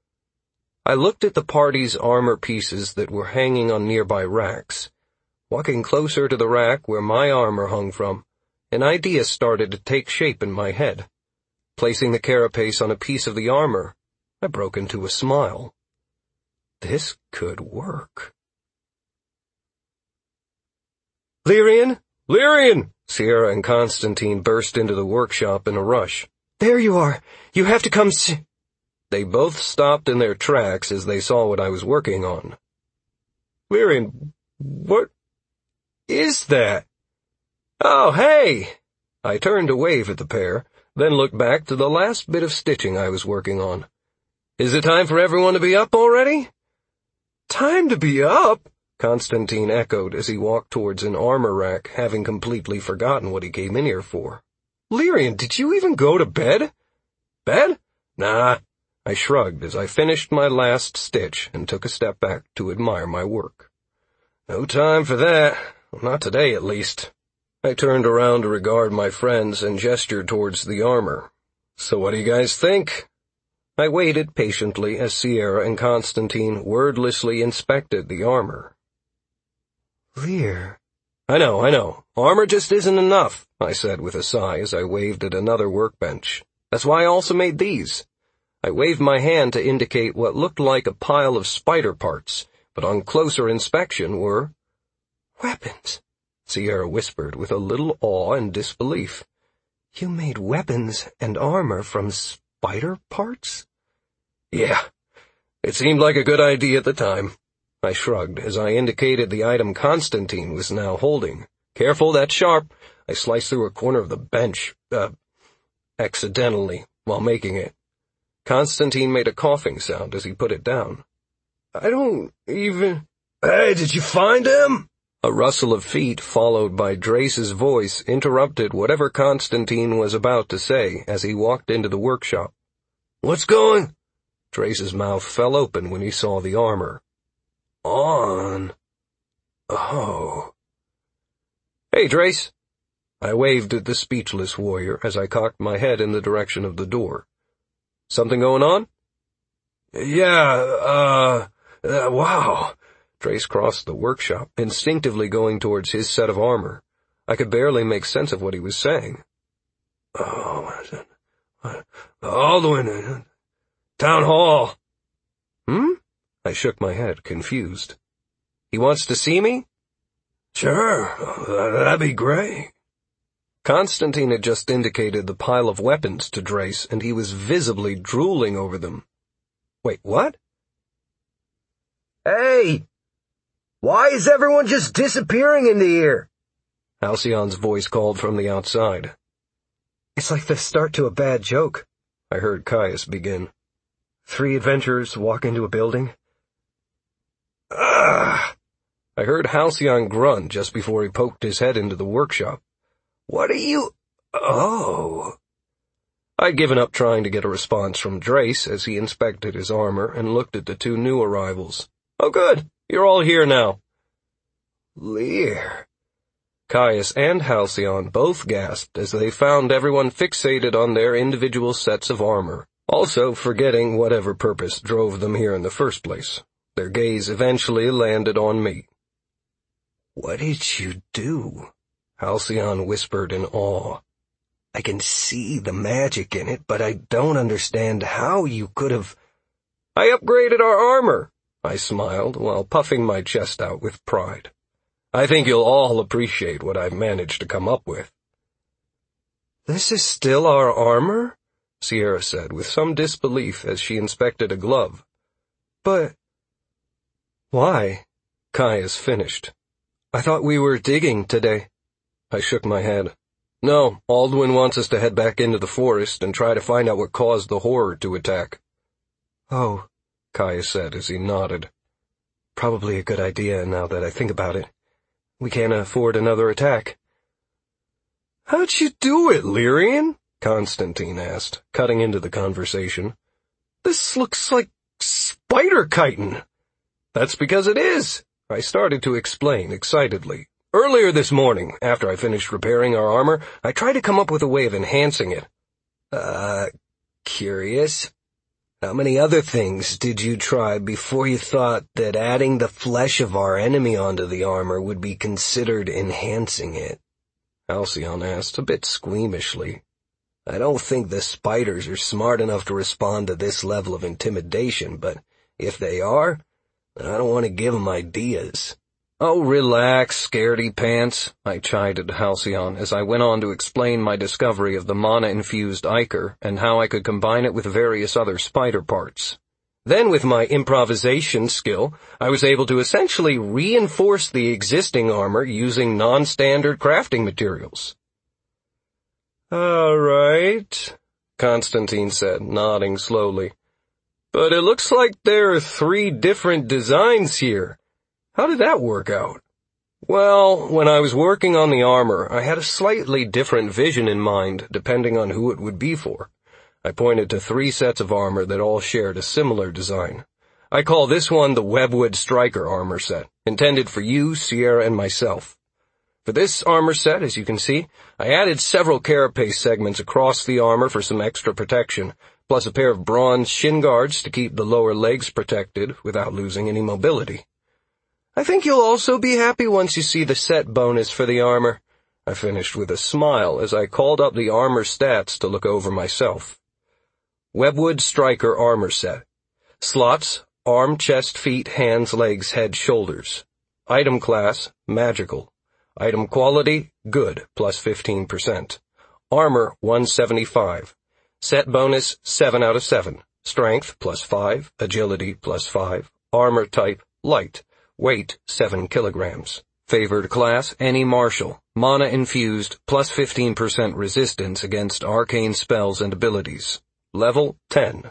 I looked at the party's armor pieces that were hanging on nearby racks. Walking closer to the rack where my armor hung from, an idea started to take shape in my head. Placing the carapace on a piece of the armor, I broke into a smile. This could work. Lyrian! Lyrian! Sierra and Constantine burst into the workshop in a rush. There you are! You have to come see— They both stopped in their tracks as they saw what I was working on. Lyrian, what is that? Oh, hey! I turned to wave at the pair, then looked back to the last bit of stitching I was working on. Is it time for everyone to be up already? Time to be up? Constantine echoed as he walked towards an armor rack, having completely forgotten what he came in here for. Lyrian, did you even go to bed? Bed? Nah. I shrugged as I finished my last stitch and took a step back to admire my work. No time for that. Not today, at least. I turned around to regard my friends and gestured towards the armor. So what do you guys think? I waited patiently as Sierra and Constantine wordlessly inspected the armor. Lear. I know. Armor just isn't enough, I said with a sigh as I waved at another workbench. That's why I also made these. I waved my hand to indicate what looked like a pile of spider parts, but on closer inspection were weapons, Sierra whispered with a little awe and disbelief. You made weapons and armor from spider parts? Yeah, it seemed like a good idea at the time. I shrugged as I indicated the item Constantine was now holding. Careful, that's sharp. I sliced through a corner of the bench, accidentally, while making it. Constantine made a coughing sound as he put it down. I don't even— Hey, did you find him? A rustle of feet followed by Drace's voice interrupted whatever Constantine was about to say as he walked into the workshop. What's going? Drace's mouth fell open when he saw the armor. On. Oh. Hey, Drace. I waved at the speechless warrior as I cocked my head in the direction of the door. Something going on? Yeah, wow. Drace crossed the workshop, instinctively going towards his set of armor. I could barely make sense of what he was saying. Oh, Alduin, Town Hall. I shook my head, confused. He wants to see me? Sure, that'd be great. Constantine had just indicated the pile of weapons to Drace, and he was visibly drooling over them. Wait, what? Hey! Why is everyone just disappearing into here? Halcyon's voice called from the outside. It's like the start to a bad joke, I heard Caius begin. 3 adventurers walk into a building. Ah! I heard Halcyon grunt just before he poked his head into the workshop. What are you... Oh... I'd given up trying to get a response from Drace as he inspected his armor and looked at the 2 new arrivals. Oh good, you're all here now. Lear... Caius and Halcyon both gasped as they found everyone fixated on their individual sets of armor, also forgetting whatever purpose drove them here in the first place. Their gaze eventually landed on me. What did you do? Halcyon whispered in awe. I can see the magic in it, but I don't understand how you could have... I upgraded our armor, I smiled while puffing my chest out with pride. I think you'll all appreciate what I've managed to come up with. This is still our armor? Sierra said with some disbelief as she inspected a glove. But... Why? Caius finished. I thought we were digging today. I shook my head. No, Alduin wants us to head back into the forest and try to find out what caused the horror to attack. Oh, Caius said as he nodded. Probably a good idea now that I think about it. We can't afford another attack. How'd you do it, Lyrian? Constantine asked, cutting into the conversation. This looks like spider-chitin. That's because it is, I started to explain excitedly. Earlier this morning, after I finished repairing our armor, I tried to come up with a way of enhancing it. Curious. How many other things did you try before you thought that adding the flesh of our enemy onto the armor would be considered enhancing it? Halcyon asked, a bit squeamishly. I don't think the spiders are smart enough to respond to this level of intimidation, but if they are, then I don't want to give them ideas. Oh, relax, scaredy pants, I chided Halcyon as I went on to explain my discovery of the mana-infused ichor and how I could combine it with various other spider parts. Then with my improvisation skill, I was able to essentially reinforce the existing armor using non-standard crafting materials. All right, Constantine said, nodding slowly. But it looks like there are 3 different designs here. How did that work out? Well, when I was working on the armor, I had a slightly different vision in mind, depending on who it would be for. I pointed to 3 sets of armor that all shared a similar design. I call this one the Webwood Striker armor set, intended for you, Sierra, and myself. For this armor set, as you can see, I added several carapace segments across the armor for some extra protection, plus a pair of bronze shin guards to keep the lower legs protected without losing any mobility. I think you'll also be happy once you see the set bonus for the armor. I finished with a smile as I called up the armor stats to look over myself. Webwood Striker armor set. Slots, arm, chest, feet, hands, legs, head, shoulders. Item class, magical. Item quality, good, plus 15%. Armor, 175. Set bonus, 7 out of 7. Strength, plus 5. Agility, plus 5. Armor type, light. Weight, 7 kilograms. Favored class, any martial. Mana infused, plus 15% resistance against arcane spells and abilities. Level, 10.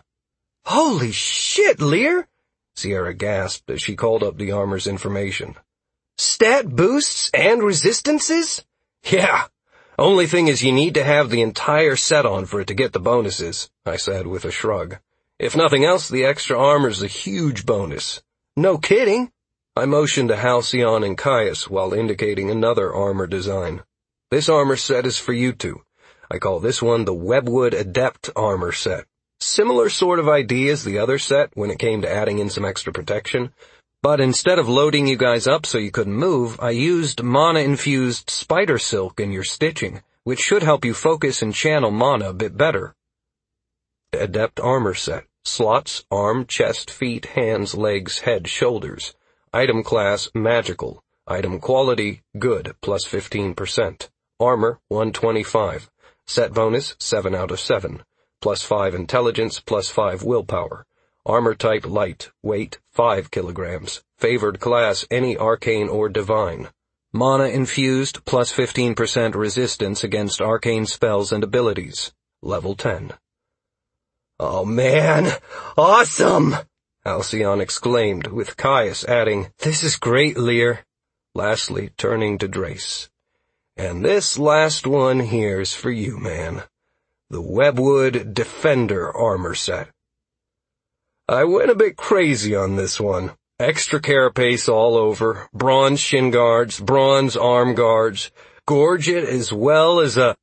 Holy shit, Lear! Sierra gasped as she called up the armor's information. Stat boosts and resistances? Yeah. Only thing is you need to have the entire set on for it to get the bonuses, I said with a shrug. If nothing else, the extra armor's a huge bonus. No kidding. I motioned to Halcyon and Caius while indicating another armor design. This armor set is for you two. I call this one the Webwood Adept armor set. Similar sort of idea as the other set when it came to adding in some extra protection, but instead of loading you guys up so you couldn't move, I used mana-infused spider silk in your stitching, which should help you focus and channel mana a bit better. Adept armor set. Slots, arm, chest, feet, hands, legs, head, shoulders. Item class, magical. Item quality, good, plus 15%. Armor, 125. Set bonus, 7 out of 7. Plus 5 intelligence, plus 5 willpower. Armor type light, weight, 5 kilograms. Favored class, any arcane or divine. Mana infused, plus 15% resistance against arcane spells and abilities. Level 10. Oh man, awesome! Halcyon exclaimed, with Caius adding, "This is great, Lear." Lastly, turning to Drace. "And this last one here's for you, man. The Webwood Defender armor set. I went a bit crazy on this one. Extra carapace all over, bronze shin guards, bronze arm guards, gorge it as well as a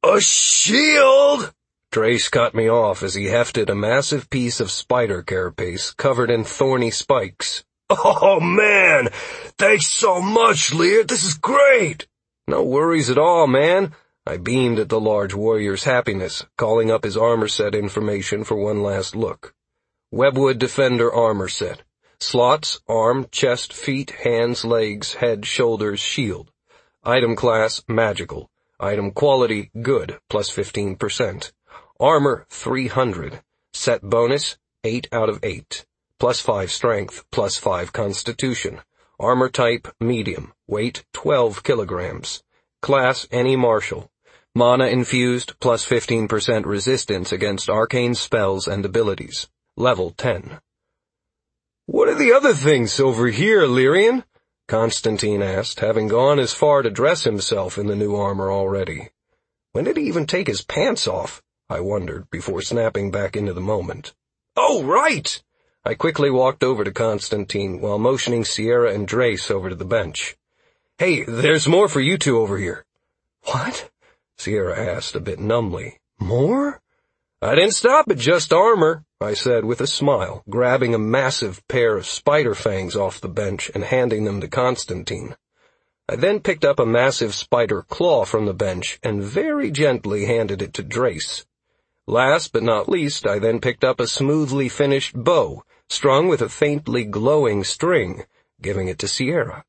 shield!" Drace cut me off as he hefted a massive piece of spider carapace covered in thorny spikes. "Oh man, thanks so much, Lear, this is great!" "No worries at all, man." I beamed at the large warrior's happiness, calling up his armor set information for one last look. Webwood Defender armor set. Slots, arm, chest, feet, hands, legs, head, shoulders, shield. Item class, magical. Item quality, good, plus 15%. Armor, 300. Set bonus, 8 out of 8. Plus 5 strength, plus 5 constitution. Armor type, medium. Weight, 12 kilograms. Class, any martial. Mana infused, plus 15% resistance against arcane spells and abilities. Level 10. "What are the other things over here, Lyrian?" Constantine asked, having gone as far to dress himself in the new armor already. When did he even take his pants off? I wondered, before snapping back into the moment. "Oh, right!" I quickly walked over to Constantine while motioning Sierra and Drace over to the bench. "Hey, there's more for you two over here." "What?" Sierra asked a bit numbly. "More?" "I didn't stop at just armor," I said with a smile, grabbing a massive pair of spider fangs off the bench and handing them to Constantine. I then picked up a massive spider claw from the bench and very gently handed it to Drace. Last but not least, I then picked up a smoothly finished bow, strung with a faintly glowing string, giving it to Sierra.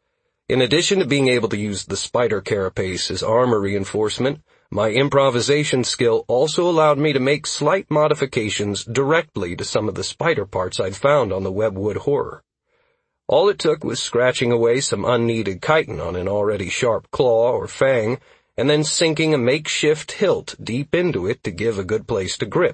In addition to being able to use the spider carapace as armor reinforcement, my improvisation skill also allowed me to make slight modifications directly to some of the spider parts I'd found on the Webwood Horror. All it took was scratching away some unneeded chitin on an already sharp claw or fang, and then sinking a makeshift hilt deep into it to give a good place to grip.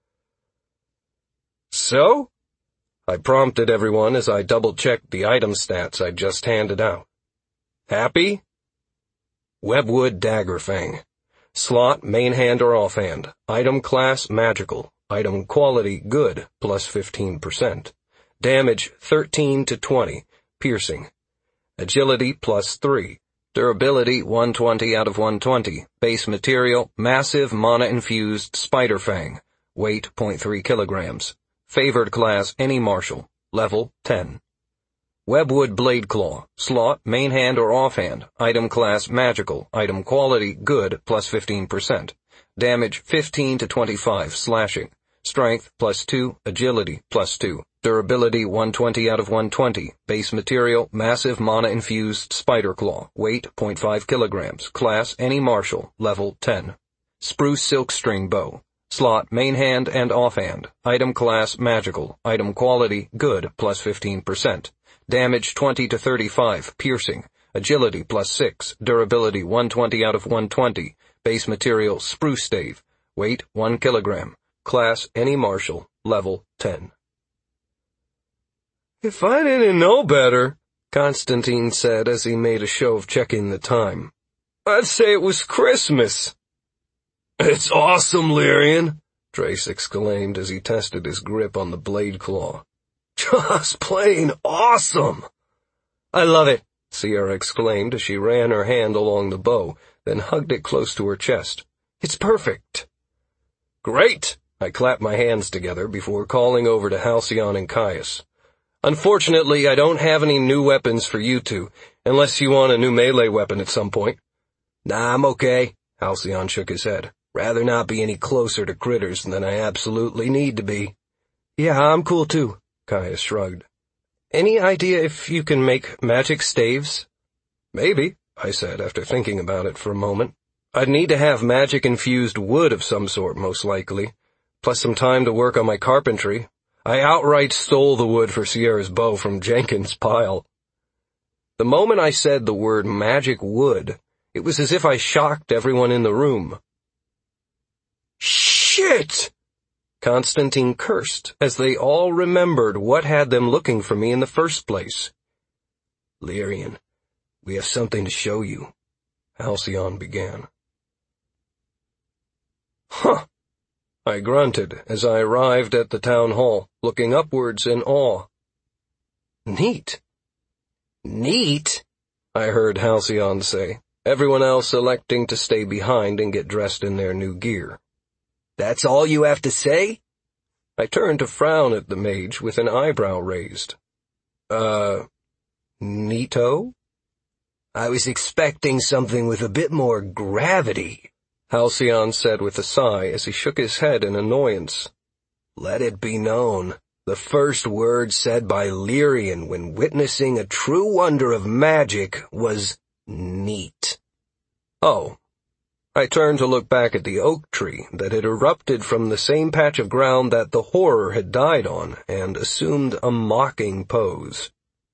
"So?" I prompted everyone as I double-checked the item stats I'd just handed out. "Happy?" Webwood Dagger Fang. Slot, main hand or offhand. Item class, magical. Item quality, good, plus 15%. Damage, 13 to 20. Piercing. Agility, plus 3. Durability, 120 out of 120. Base material, massive mana-infused spider fang. Weight, 0.3 kilograms. Favored class, any martial. Level, 10. Webwood Blade Claw. Slot, main hand or offhand. Item class, magical. Item quality, good, plus 15%. Damage, 15 to 25, slashing. Strength, plus 2. Agility, plus 2. Durability, 120 out of 120. Base material, massive mana-infused spider claw. Weight, 0.5 kilograms. Class, any martial. Level, 10. Spruce Silk String Bow. Slot, main hand and offhand. Item class, magical. Item quality, good, plus 15%. Damage 20 to 35, piercing. Agility plus 6, durability 120 out of 120. Base material, spruce stave. Weight, 1 kilogram. Class, any martial. Level, 10. "If I didn't know better," Constantine said as he made a show of checking the time, "I'd say it was Christmas." "It's awesome, Lyrian," Drace exclaimed as he tested his grip on the blade claw. "Just plain awesome." "I love it," Sierra exclaimed as she ran her hand along the bow, then hugged it close to her chest. "It's perfect." "Great!" I clapped my hands together before calling over to Halcyon and Caius. "Unfortunately, I don't have any new weapons for you two, unless you want a new melee weapon at some point." "Nah, I'm okay," Halcyon shook his head. "Rather not be any closer to critters than I absolutely need to be." Yeah, I'm cool too, Caius shrugged. Any idea if you can make magic staves? Maybe, I said after thinking about it for a moment. I'd need to have magic-infused wood of some sort, most likely, plus some time to work on my carpentry. I outright stole the wood for Sierra's bow from Jenkins' pile. The moment I said the word magic wood, it was as if I shocked everyone in the room. Shit! Constantine cursed, as they all remembered what had them looking for me in the first place. Lyrian, we have something to show you, Halcyon began. Huh, I grunted as I arrived at the town hall, looking upwards in awe. Neat. Neat, I heard Halcyon say, everyone else electing to stay behind and get dressed in their new gear. That's all you have to say? I turned to frown at the mage with an eyebrow raised. Neato? I was expecting something with a bit more gravity, Halcyon said with a sigh as he shook his head in annoyance. Let it be known, the first word said by Lyrian when witnessing a true wonder of magic was neat. Oh. I turned to look back at the oak tree that had erupted from the same patch of ground that the horror had died on and assumed a mocking pose.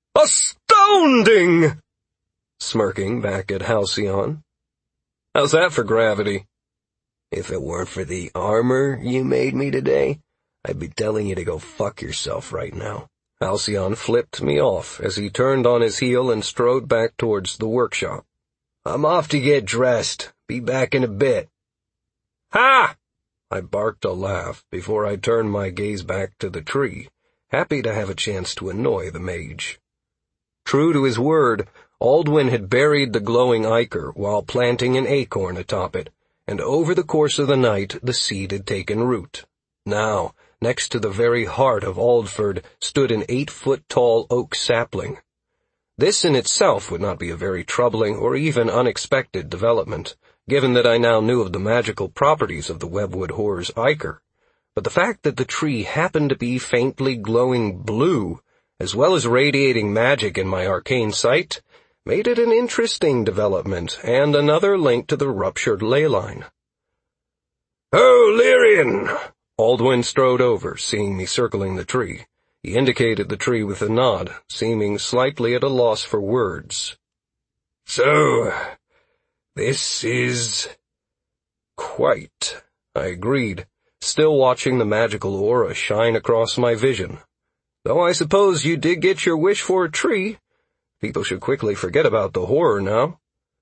Astounding! Smirking back at Halcyon. How's that for gravity? If it weren't for the armor you made me today, I'd be telling you to go fuck yourself right now. Halcyon flipped me off as he turned on his heel and strode back towards the workshop. I'm off to get dressed. Be back in a bit. Ha! I barked a laugh before I turned my gaze back to the tree, happy to have a chance to annoy the mage. True to his word, Aldwin had buried the glowing ichor while planting an acorn atop it, and over the course of the night the seed had taken root. Now, next to the very heart of Aldford stood an 8-foot-tall oak sapling. This in itself would not be a very troubling or even unexpected development, given that I now knew of the magical properties of the Webwood Horror's ichor, but the fact that the tree happened to be faintly glowing blue, as well as radiating magic in my arcane sight, made it an interesting development and another link to the ruptured ley line. Oh, Lyrian! Aldwin strode over, seeing me circling the tree. He indicated the tree with a nod, seeming slightly at a loss for words. So, this is quite, I agreed, still watching the magical aura shine across my vision. Though I suppose you did get your wish for a tree. People should quickly forget about the horror now.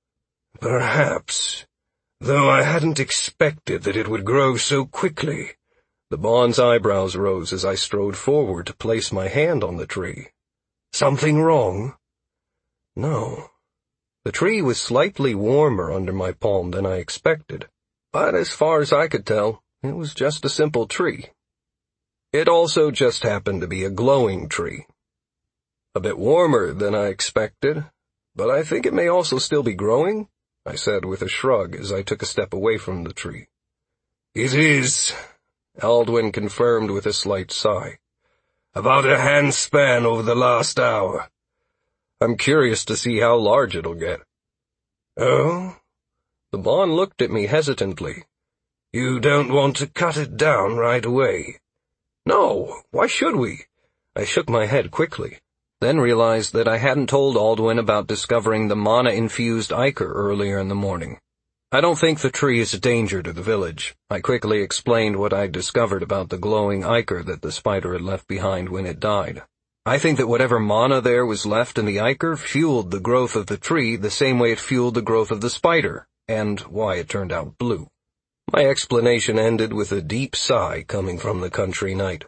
Perhaps, though I hadn't expected that it would grow so quickly. The Bond's eyebrows rose as I strode forward to place my hand on the tree. Something wrong? No. The tree was slightly warmer under my palm than I expected, but as far as I could tell, it was just a simple tree. It also just happened to be a glowing tree. A bit warmer than I expected, but I think it may also still be growing, I said with a shrug as I took a step away from the tree. It is, Aldwin confirmed with a slight sigh. About a handspan over the last hour. I'm curious to see how large it'll get. Oh? The Bond looked at me hesitantly. You don't want to cut it down right away? No, why should we? I shook my head quickly, then realized that I hadn't told Aldwin about discovering the mana-infused ichor earlier in the morning. I don't think the tree is a danger to the village. I quickly explained what I'd discovered about the glowing ichor that the spider had left behind when it died. I think that whatever mana there was left in the ichor fueled the growth of the tree the same way it fueled the growth of the spider, and why it turned out blue. My explanation ended with a deep sigh coming from the country night.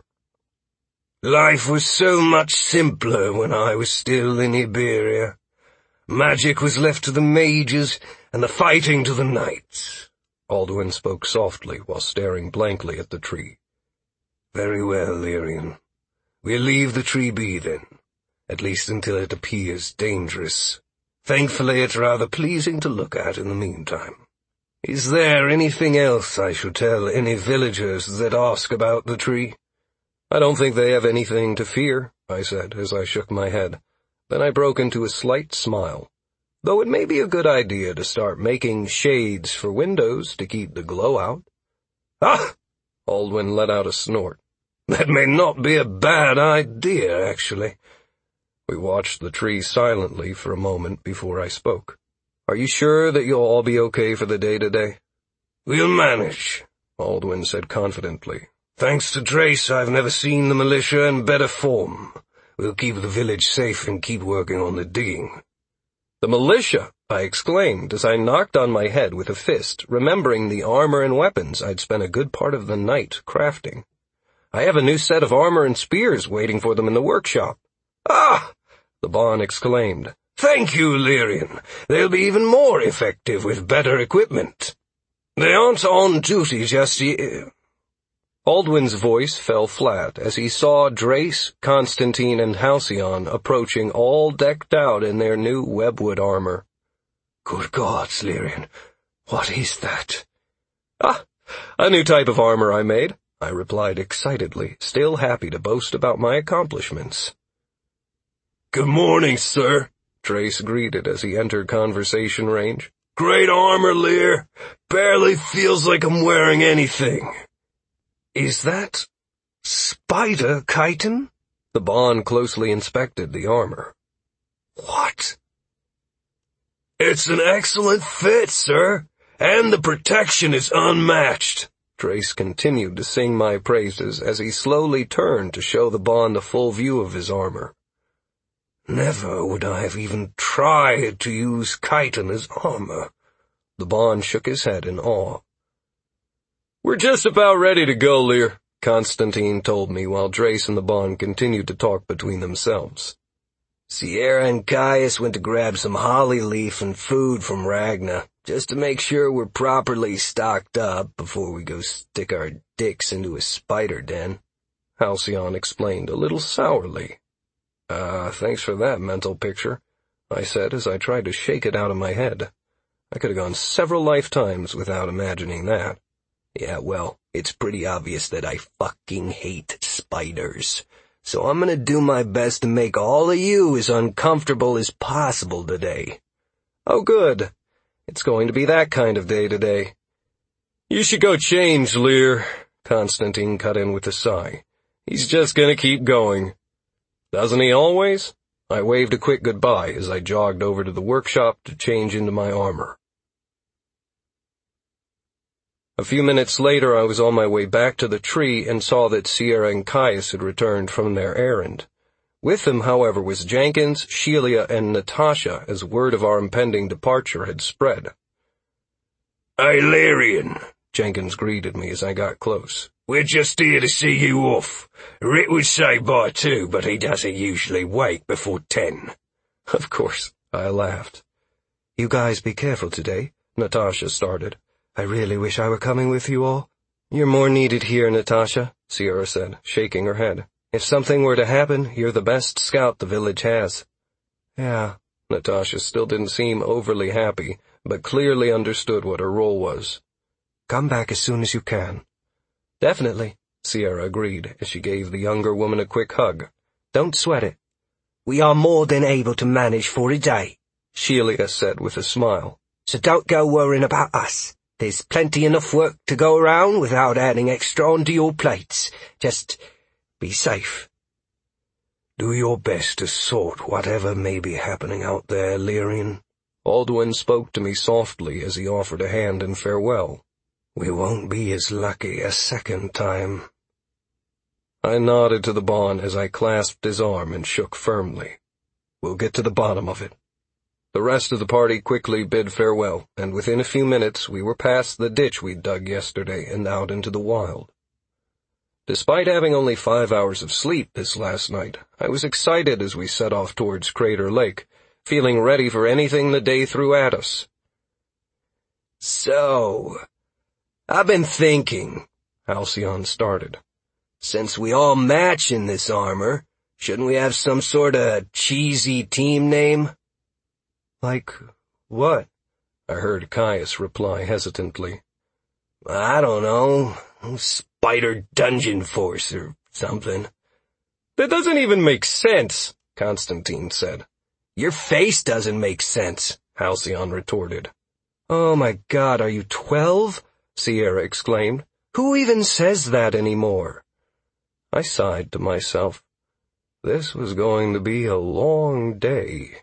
Life was so much simpler when I was still in Iberia. Magic was left to the mages, and the fighting to the knights. Aldwin spoke softly while staring blankly at the tree. Very well, Lyrian. We'll leave the tree be then, at least until it appears dangerous. Thankfully, it's rather pleasing to look at in the meantime. Is there anything else I should tell any villagers that ask about the tree? I don't think they have anything to fear, I said as I shook my head. Then I broke into a slight smile. Though it may be a good idea to start making shades for windows to keep the glow out. Ah! Aldwin let out a snort. That may not be a bad idea, actually. We watched the tree silently for a moment before I spoke. Are you sure that you'll all be okay for the day today? We'll manage, Aldwin said confidently. Thanks to Trace, I've never seen the militia in better form. We'll keep the village safe and keep working on the digging. The militia, I exclaimed as I knocked on my head with a fist, remembering the armor and weapons I'd spent a good part of the night crafting. I have a new set of armor and spears waiting for them in the workshop. Ah! The Bon exclaimed. Thank you, Lyrian. They'll be even more effective with better equipment. They aren't on duty just yet. Aldwin's voice fell flat as he saw Drace, Constantine, and Halcyon approaching, all decked out in their new webwood armor. Good gods, Lyrian, what is that? Ah, a new type of armor I made, I replied excitedly, still happy to boast about my accomplishments. Good morning, sir, Drace greeted as he entered conversation range. Great armor, Lear. Barely feels like I'm wearing anything. Is that Spider chitin? The Bon closely inspected the armor. What? It's an excellent fit, sir, and the protection is unmatched. Drace continued to sing my praises as he slowly turned to show the Bon the full view of his armor. Never would I have even tried to use chitin as armor. The Bon shook his head in awe. We're just about ready to go, Lear, Constantine told me while Drace and the Bon continued to talk between themselves. Sierra and Caius went to grab some holly leaf and food from Ragna, just to make sure we're properly stocked up before we go stick our dicks into a spider den, Halcyon explained a little sourly. Thanks for that mental picture, I said as I tried to shake it out of my head. I could have gone several lifetimes without imagining that. Yeah, well, it's pretty obvious that I fucking hate spiders. So I'm gonna do my best to make all of you as uncomfortable as possible today. Oh, good. It's going to be that kind of day today. You should go change, Lear, Constantine cut in with a sigh. He's just gonna keep going. Doesn't he always? I waved a quick goodbye as I jogged over to the workshop to change into my armor. A few minutes later, I was on my way back to the tree and saw that Sierra and Caius had returned from their errand. With them, however, was Jenkins, Sheila, and Natasha, as word of our impending departure had spread. Hey, Lyrian, Jenkins greeted me as I got close. We're just here to see you off. Rick would say bye too, but he doesn't usually wake before 10. Of course, I laughed. You guys be careful today, Natasha started. I really wish I were coming with you all. You're more needed here, Natasha, Sierra said, shaking her head. If something were to happen, you're the best scout the village has. Yeah, Natasha still didn't seem overly happy, but clearly understood what her role was. Come back as soon as you can. Definitely, Sierra agreed as she gave the younger woman a quick hug. Don't sweat it. We are more than able to manage for a day, Sheila said with a smile. So don't go worrying about us. There's plenty enough work to go around without adding extra onto your plates. Just be safe. Do your best to sort whatever may be happening out there, Lyrian. Aldwin spoke to me softly as he offered a hand in farewell. We won't be as lucky a second time. I nodded to the Bon as I clasped his arm and shook firmly. We'll get to the bottom of it. The rest of the party quickly bid farewell, and within a few minutes we were past the ditch we'd dug yesterday and out into the wild. Despite having only 5 hours of sleep this last night, I was excited as we set off towards Crater Lake, feeling ready for anything the day threw at us. So, I've been thinking, Halcyon started. Since we all match in this armor, shouldn't we have some sort of cheesy team name? Like what? I heard Caius reply hesitantly. I don't know. Spider Dungeon Force or Something. That doesn't even make sense, Constantine said. Your face doesn't make sense, Halcyon retorted. Oh my God, are you 12? Sierra exclaimed. Who even says that anymore? I sighed to myself. This was going to be a long day.